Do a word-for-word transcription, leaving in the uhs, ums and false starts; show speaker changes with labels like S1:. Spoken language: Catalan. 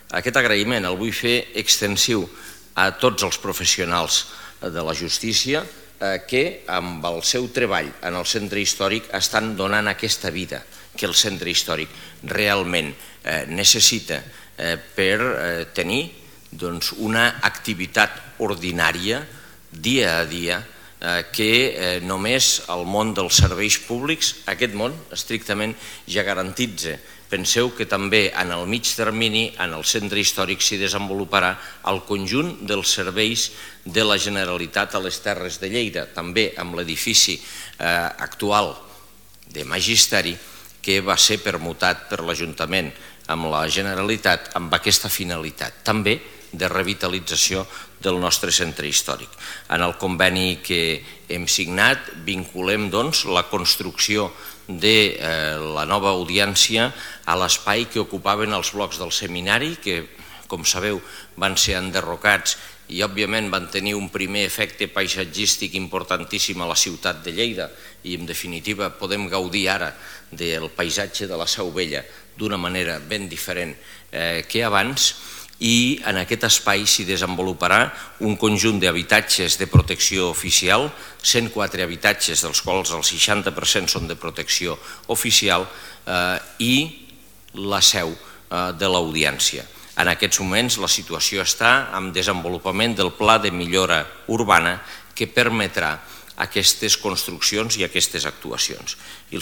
S1: Aquest agraïment el vull fer extensiu a tots els professionals de la justícia que amb el seu treball en el centre històric estan donant aquesta vida que el centre històric realment necessita per tenir una activitat ordinària dia a dia que només el món dels serveis públics, aquest món estrictament ja garantitza. Penseu que també en el mig termini en el centre històric s'hi desenvoluparà el conjunt dels serveis de la Generalitat a les Terres de Lleida, també amb l'edifici actual de Magisteri que va ser permutat per l'Ajuntament amb la Generalitat amb aquesta finalitat, també de revitalització del nostre centre històric. En el conveni que hem signat vinculem la construcció de la nova audiència a l'espai que ocupaven els blocs del seminari, que, com sabeu, van ser enderrocats i, òbviament, van tenir un primer efecte paisatgístic importantíssim a la ciutat de Lleida i, en definitiva, podem gaudir ara del paisatge de la Seu Vella d'una manera ben diferent que abans, i en aquest espai s'hi desenvoluparà un conjunt d'habitatges de protecció oficial, cent quatre habitatges, dels quals el seixanta per cent són de protecció oficial, i la seu de l'audiència. En aquests moments la situació està en desenvolupament del pla de millora urbana que permetrà aquestes construccions i aquestes actuacions. I